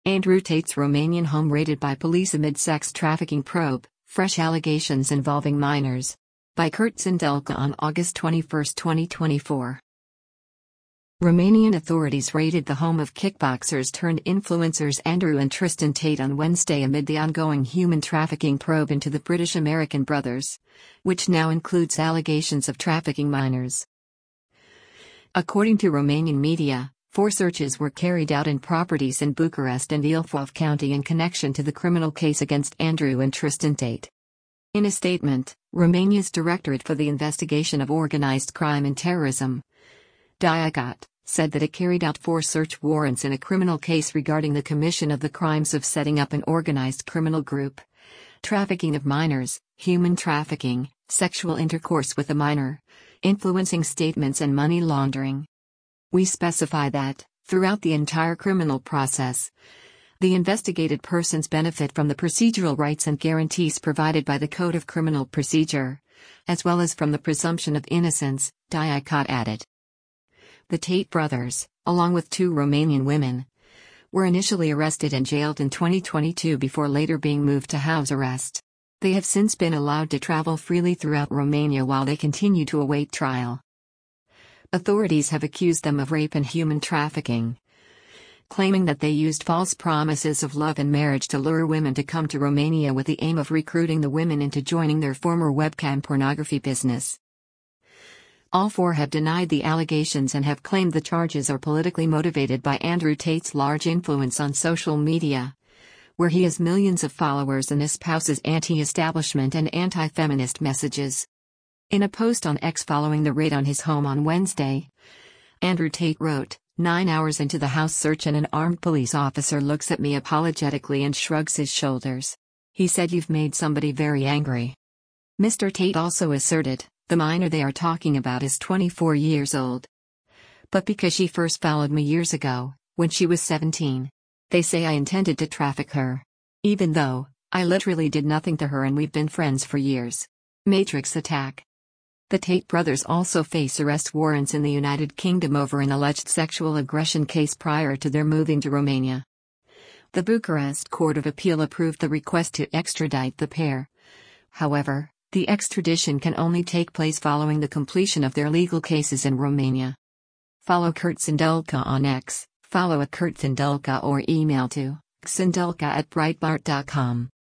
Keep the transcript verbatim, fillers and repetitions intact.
Andrew Tate's Romanian home raided by police amid sex trafficking probe, fresh allegations involving minors. By Kurt Sindelka on August twenty-first, twenty twenty-four. Romanian authorities raided the home of kickboxers-turned-influencers Andrew and Tristan Tate on Wednesday amid the ongoing human trafficking probe into the British-American brothers, which now includes allegations of trafficking minors. According to Romanian media, four searches were carried out in properties in Bucharest and Ilfov County in connection to the criminal case against Andrew and Tristan Tate. In a statement, Romania's Directorate for the Investigation of Organized Crime and Terrorism, DIACOT, said that it carried out four search warrants in a criminal case regarding the commission of the crimes of setting up an organized criminal group, trafficking of minors, human trafficking, sexual intercourse with a minor, influencing statements and money laundering. We specify that, throughout the entire criminal process, the investigated persons benefit from the procedural rights and guarantees provided by the Code of Criminal Procedure, as well as from the presumption of innocence, DIACOT added. The Tate brothers, along with two Romanian women, were initially arrested and jailed in twenty twenty-two before later being moved to house arrest. They have since been allowed to travel freely throughout Romania while they continue to await trial. Authorities have accused them of rape and human trafficking, claiming that they used false promises of love and marriage to lure women to come to Romania with the aim of recruiting the women into joining their former webcam pornography business. All four have denied the allegations and have claimed the charges are politically motivated by Andrew Tate's large influence on social media, where he has millions of followers and espouses anti-establishment and anti-feminist messages. In a post on X following the raid on his home on Wednesday, Andrew Tate wrote, Nine hours into the house search and an armed police officer looks at me apologetically and shrugs his shoulders. He said, "You've made somebody very angry." Mister Tate also asserted, the minor they are talking about is twenty-four years old. But because she first followed me years ago, when she was seventeen, they say I intended to traffic her. Even though, I literally did nothing to her and we've been friends for years. Matrix attack. The Tate brothers also face arrest warrants in the United Kingdom over an alleged sexual aggression case prior to their moving to Romania. The Bucharest Court of Appeal approved the request to extradite the pair. However, the extradition can only take place following the completion of their legal cases in Romania. Follow Kurt Sindelka on X, follow at Kurt Sindelka or email to sindelka at breitbart dot com.